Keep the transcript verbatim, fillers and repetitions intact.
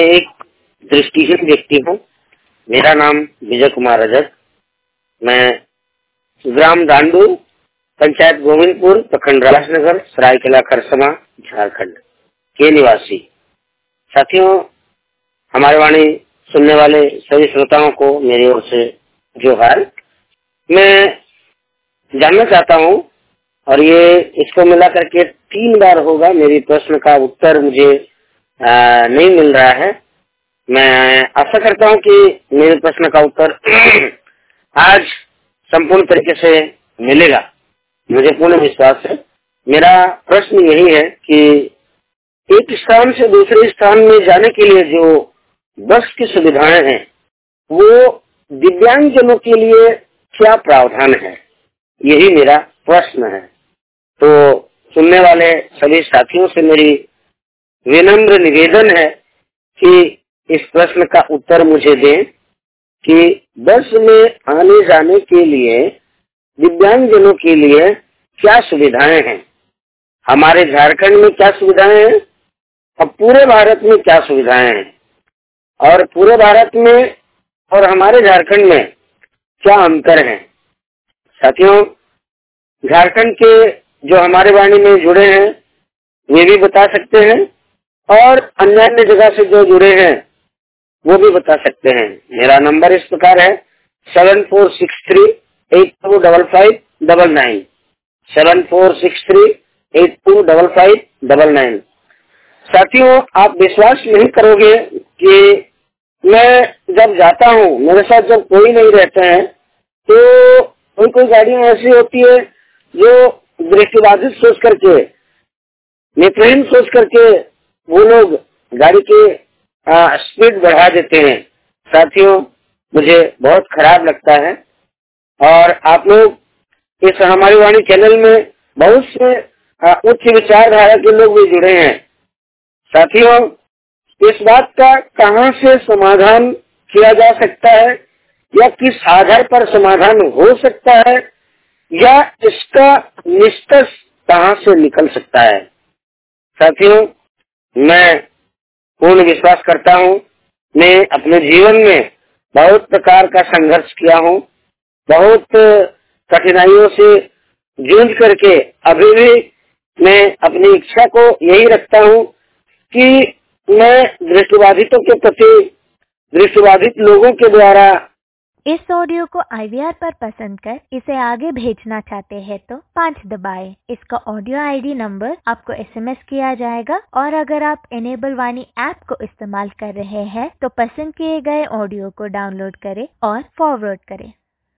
एक दृष्टिहीन व्यक्ति हूँ। मेरा नाम विजय कुमार रजक। मैं ग्राम दांडू, पंचायत गोविंदपुर, प्रखंड राजनगर, सरायकेला खरसावां, झारखंड के निवासी। साथियों, हमारे वाणी सुनने वाले सभी श्रोताओं को मेरी ओर से जोहार। मैं जानना चाहता हूँ, और ये इसको मिला करके तीन बार होगा मेरी प्रश्न का उत्तर मुझे आ, नहीं मिल रहा है। मैं आशा करता हूँ कि मेरे प्रश्न का उत्तर आज संपूर्ण तरीके से मिलेगा। मुझे पूर्ण विश्वास है। मेरा प्रश्न यही है कि एक स्थान से दूसरे स्थान में जाने के लिए जो बस की सुविधाएं हैं, वो दिव्यांग जनों के लिए क्या प्रावधान है, यही मेरा प्रश्न है। तो सुनने वाले सभी साथियों से मेरी विनम्र निवेदन है कि इस प्रश्न का उत्तर मुझे दें कि बस में आने जाने के लिए दिव्यांग जनों के लिए क्या सुविधाएं हैं, हमारे झारखंड में क्या सुविधाएं हैं और पूरे भारत में क्या सुविधाएं हैं, और पूरे भारत में और हमारे झारखंड में क्या अंतर है। साथियों, झारखंड के जो हमारे वाणी में जुड़े हैं वे भी बता सकते हैं, और अन्य अन्य जगह से जो जुड़े हैं वो भी बता सकते हैं। मेरा नंबर इस प्रकार है seven four six three eight two double five double nine seven four six three eight two double five double nine. साथियों, आप विश्वास नहीं करोगे कि मैं जब जाता हूँ, मेरे साथ जब कोई नहीं रहते हैं, तो कोई कोई गाड़ियां ऐसी होती है जो दृष्टिबाधित सोच करके, नेत्रहीन सोच करके वो लोग गाड़ी के स्पीड बढ़ा देते हैं। साथियों, मुझे बहुत खराब लगता है। और आप लोग इस हमारी वाणी चैनल में बहुत से आ, उच्च विचारधारा के लोग भी जुड़े हैं। साथियों, इस बात का कहां से समाधान किया जा सकता है, या किस आधार पर समाधान हो सकता है, या इसका निष्कर्ष कहां से निकल सकता है। साथियों, मैं पूर्ण विश्वास करता हूँ, मैं अपने जीवन में बहुत प्रकार का संघर्ष किया हूँ, बहुत कठिनाइयों से जूझ करके अभी भी मैं अपनी इच्छा को यही रखता हूँ कि मैं दृष्टिबाधितों के प्रति, दृष्टिबाधित लोगों के द्वारा इस ऑडियो को आई वी आर पर पसंद कर इसे आगे भेजना चाहते हैं तो पाँच दबाएं। इसका ऑडियो आई डी नंबर आपको एस एम एस किया जाएगा, और अगर आप इनेबल वाणी ऐप को इस्तेमाल कर रहे हैं तो पसंद किए गए ऑडियो को डाउनलोड करें और फॉरवर्ड करें।